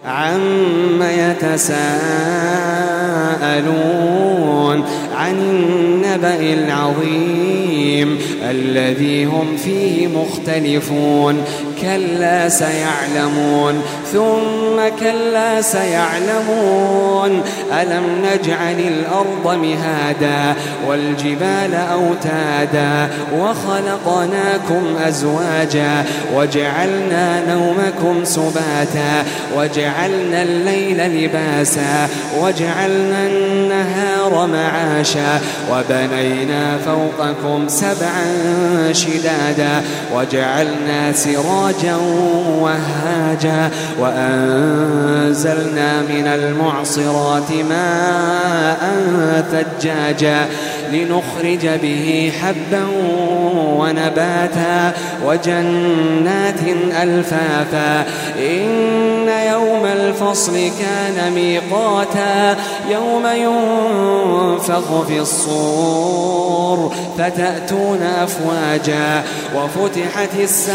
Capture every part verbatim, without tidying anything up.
عم يتساءلون عن النبأ العظيم الذي هم فيه مختلفون كلا سيعلمون ثم كلا سيعلمون ألم نجعل الأرض مهادا والجبال أوتادا وخلقناكم أزواجا وجعلنا نومكم سباتا وجعلنا الليل لباسا وجعلنا النهار معاشا وبنينا فوقكم سبعا شدادا وجعلنا سراجا وهاجا وأنزلنا من المعصرات ماء ثجاجا لنخرج به حبا ونباتا وجنات ألفافا إن يوم الفصل كان ميقاتا يوم ينفخ في الصور فتأتون أفواجا وفتحت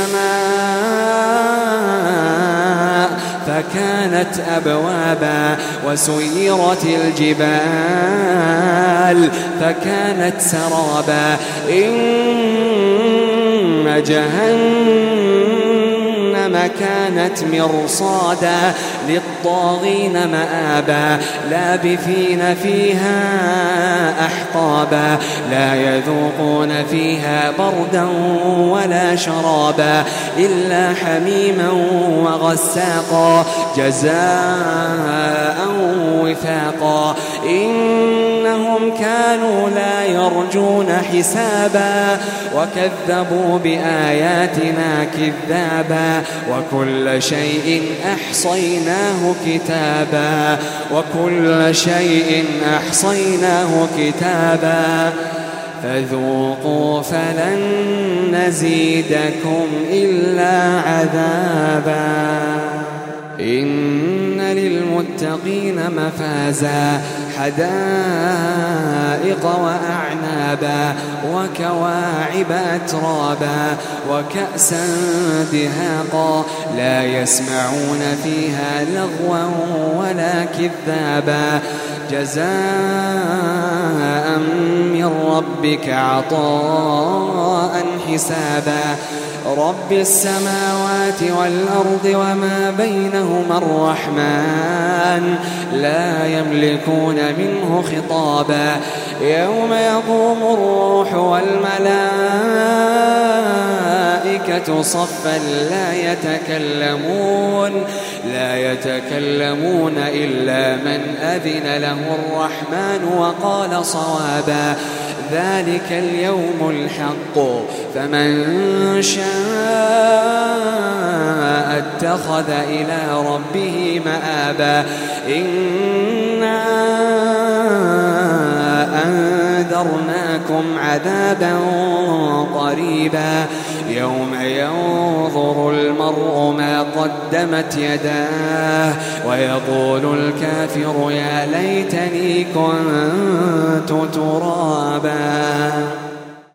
السماء فكانت أبوابا وسيرت الجبال فكانت سرابا إن جهنم كانت مرصادا للطاغين مآبا لابثين فيها أحقابا لا يذوقون فيها بردا ولا شرابا إلا حميما وغساقا جزاء وفاقا إنهم كانوا لا يرجون حسابا وكذبوا بآياتنا كذابا وكل شيء أحصيناه كتابا وكل شيء أحصيناه كتابا فذوقوا فلن نزيدكم إلا عذابا إن للمتقين مفازا حدائق وأعنابا وكواعب أترابا وكأسا دهاقا لا يسمعون فيها لغوا ولا كذابا جزاء من ربك عطاء حسابا رب السماوات والأرض وما بينهما الرحمن لا يملكون منه خطابا يوم يقوم الروح والملائكة صفا لا يتكلمون لا يتكلمون إلا من أذن له الرحمن وقال صوابا ذلك اليوم الحق فمن شاء اتخذ إلى ربه مآبا إنا أنذرناكم عذابا قريبا يوم ينظر المرء ما قدمت يداه ويقول الكافر يا ليتني كنت ترابا.